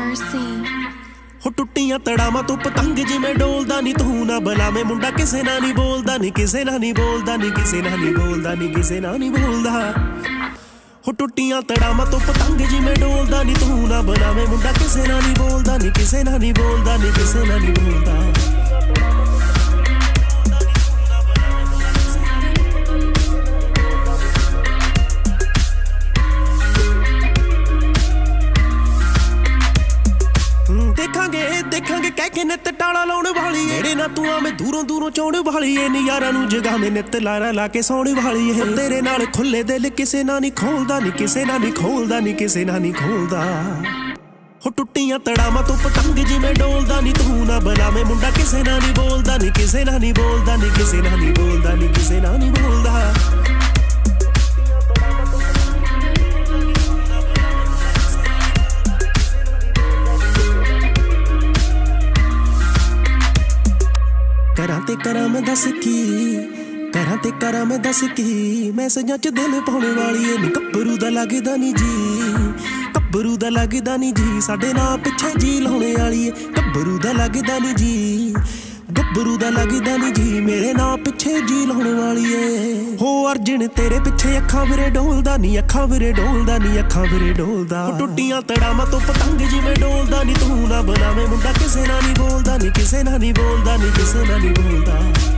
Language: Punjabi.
mercy। ਹੋ ਟੁੱਟੀਆਂ ਤੜਾਵਾਂ ਤੋਂ ਪਤੰਗ ਜਿਵੇਂ ਡੋਲਦਾ ਨੀ ਤੂੰ ਨਾ ਬੁਲਾਵੇਂ ਮੁੰਡਾ ਕਿਸੇ ਨਾਲ ਨੀ ਬੋਲਦਾ ਨੀ ਕਿਸੇ ਨਾਲ ਨੀ ਬੋਲਦਾ ਨੀ ਕਿਸੇ ਨਾਲ ਨੀ ਬੋਲਦਾ ਨੀ ਕਿਸੇ ਨਾਲ ਨੀ ਬੋਲਦਾ ਹੋ ਟੁੱਟੀਆਂ ਤੜਾਵਾਂ ਤੋਂ ਪਤੰਗ ਜਿਵੇਂ ਡੋਲਦਾ ਨੀ ਤੂੰ ਨਾ ਬੁਲਾਵੇਂ ਮੁੰਡਾ ਕਿਸੇ ਨਾਲ ਨੀ ਬੋਲਦਾ ਨੀ ਕਿਸੇ ਨਾਲ ਨੀ ਬੋਲਦਾ ਨੀ ਕਿਸੇ ਨਾਲ ਨੀ ਬੋਲਦਾ ਦੇਖਾਂਗੇ ਕਹਿ ਕੇ ਨਿੱਤ ਟਾਲਾ ਲਾਉਣ ਵਾਲੀ ਏੜੇ ਨਾ ਤੂੰ ਆਵੇਂ ਦੂਰੋਂ ਦੂਰੋਂ ਚਾਉਣ ਵਾਲੀ ਏ ਨਜ਼ਾਰਾਂ ਨੂੰ ਜਗਾਵੇਂ ਨਿੱਤ ਲਾਰਾ ਲਾ ਕੇ ਸੌਣ ਵਾਲੀ ਏ ਤੇਰੇ ਨਾਲ ਖੁੱਲੇ ਦਿਲ ਕਿਸੇ ਨਾਲ ਨਹੀਂ ਖੋਲਦਾ ਨੀ ਕਿਸੇ ਨਾਲ ਨਹੀਂ ਖੋਲਦਾ ਨੀ ਕਿਸੇ ਨਾਲ ਨਹੀਂ ਖੋਲਦਾ ਹੋ ਟੁੱਟੀਆਂ ਤੜਾਵਾਂ ਤੋਂ ਪਤੰਗ ਜਿਵੇਂ ਡੋਲਦਾ ਨੀ ਤੂੰ ਨਾ ਬੁਲਾਵੇਂ ਮੁੰਡਾ ਕਿਸੇ ਨਾਲ ਨਹੀਂ ਬੋਲਦਾ ਨੀ ਕਿਸੇ ਨਾਲ ਨਹੀਂ ਬੋਲਦਾ ਨੀ ਕਿਸੇ ਨਾਲ ਨਹੀਂ ਬੋਲਦਾ ਨੀ ਕਿਸੇ ਨਾਲ ਨਹੀਂ ਬੋਲਦਾ ਕਰਾਂ ਤੇ ਕਰਾਂ ਮੈਂ ਦੱਸ ਕੀ ਕਰਾਂ ਤੇ ਕਰਾਂ ਮੈਂ ਦੱਸ ਕੀ ਮੈਸੇਜਾਂ ਚ ਦਿਲ ਪਾਉਣ ਵਾਲੀ ਏ ਨੀ ਗੱਭਰੂ ਦਾ ਲੱਗਦਾ ਨੀ ਜੀ ਗੱਭਰੂ ਦਾ ਲੱਗਦਾ ਨੀ ਜੀ ਸਾਡੇ ਨਾਂ ਪਿੱਛੇ ਜੀ ਲਾਉਣੇ ਵਾਲੀ ਏ ਗੱਭਰੂ ਦਾ ਲੱਗਦਾ ਨੀ ਜੀ ਗੱਭਰੂ ਦਾ ਲੱਗਦਾ ਨੀ ਜੀ ਮੇਰੇ ਨਾਂ ਪਿੱਛੇ ਜੀ ਲਾਉਣ ਵਾਲੀ ਏ ਹੋ ਅਰਜਨ ਤੇਰੇ ਪਿੱਛੇ ਅੱਖਾਂ ਵੀਰੇ ਡੋਲਦਾ ਨੀ ਅੱਖਾਂ ਵੀਰੇ ਡੋਲਦਾ ਨੀ ਅੱਖਾਂ ਵੀਰੇ ਡੋਲਦਾ ਟੁੱਟੀਆਂ ਤੜਾਵਾਂ ਤੋਂ ਪਤੰਗ ਜਿਵੇਂ ਡੋਲਦਾ ਨੀ ਤੂੰ ਨਾ ਬੁਲਾਵੇਂ ਮੁੰਡਾ ਕਿਸੇ ਨਾਲ ਨੀ ਬੋਲਦਾ ਨੀ ਕਿਸੇ ਨਾਲ ਨੀ ਬੋਲਦਾ ਨੀ ਕਿਸੇ ਨਾਲ ਨੀ ਬੋਲਦਾ